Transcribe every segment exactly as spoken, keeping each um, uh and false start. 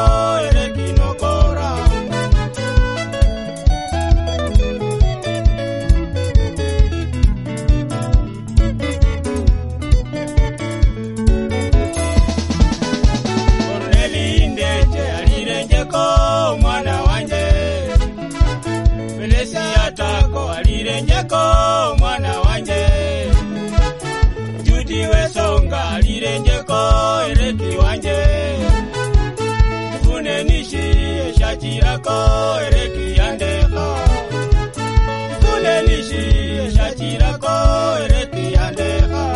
ereki nokora. Korneli Ndeche alirenjeko mwana wanje. Felesi atako alirenjeko mwana wanje. Judi Wesonga alirenjeko ereki wanje. Fune nishi eshachirako ereki yandeha. Fune nishi eshachirako ereki yandeha.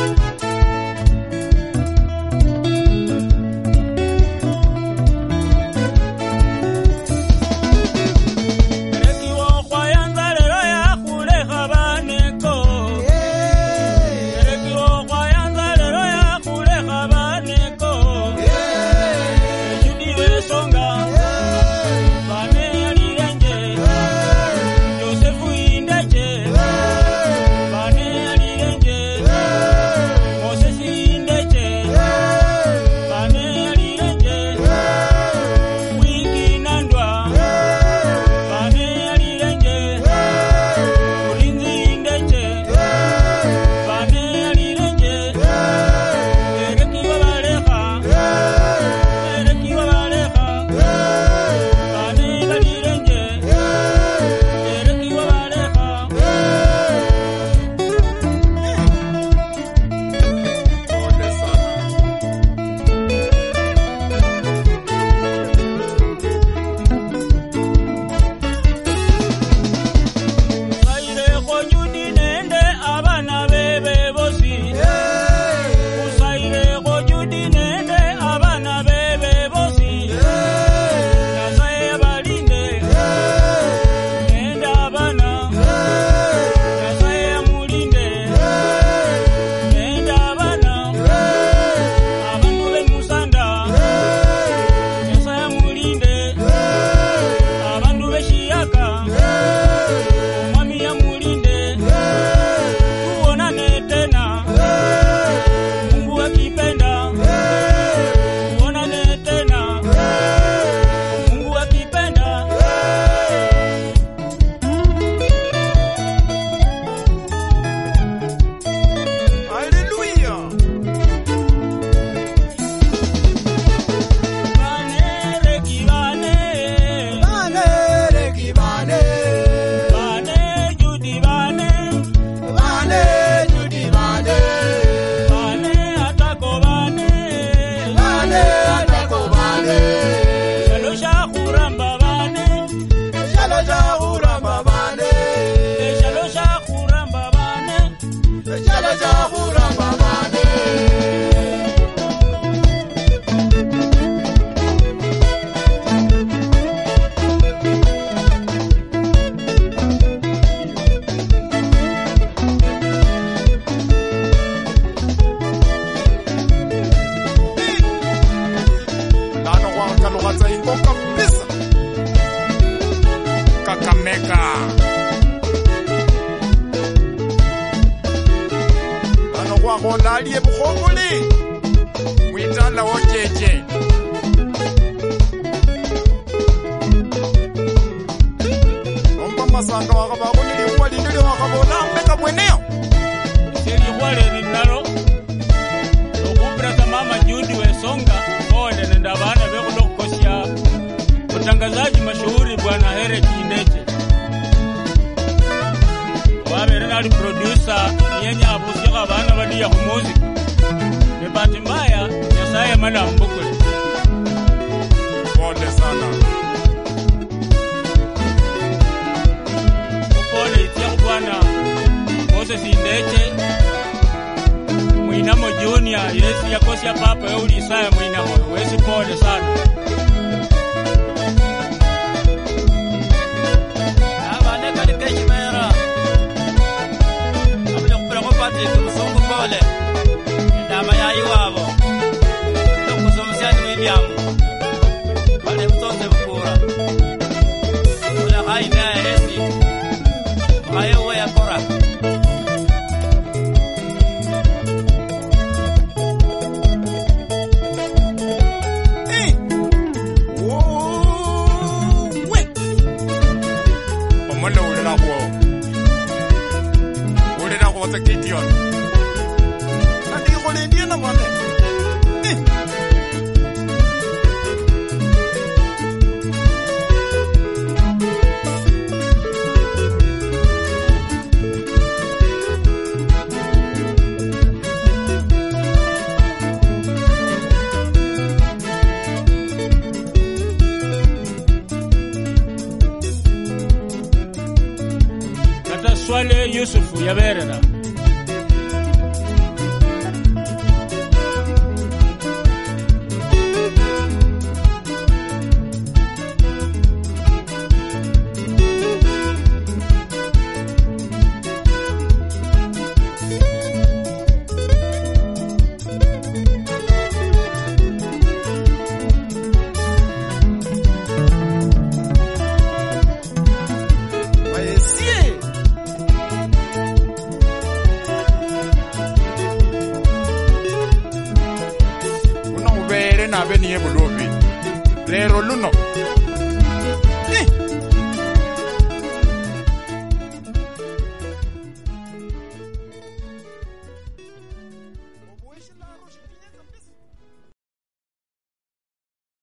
Aliye bukhongole mwitala wojeje omba masanga wakabakonile uwalindile wakabola mbeka mweneo Seri wale ninalo Okubraka mama Judi Wesonga Ole nenda bana beko dokosya Utangazaji mashuhuri bwana Ereki Ndeche Wabere nali producer Nyenya abusika bana badiya ku music Bebati mbaya Nyasaye mana mbukule Pole sana Pole itiya bwana Moses Ndeche Mwinamo Junior Yesi yakosya papa euli Isaya Mwinamo Wesi pole sana Abane kalika chimera Abule kupira kopati Kusungu pole Ndama ya iwabo Nukusumsiani wibyamu Wale mtonze mkura Kula haina ya hesi Mwaye uwe ya kora ulilakhuo ulilakhuo tsa Gideon nandikhole na mwane eh. Swale Yusufu yaberera nabe niye bulubi lero luno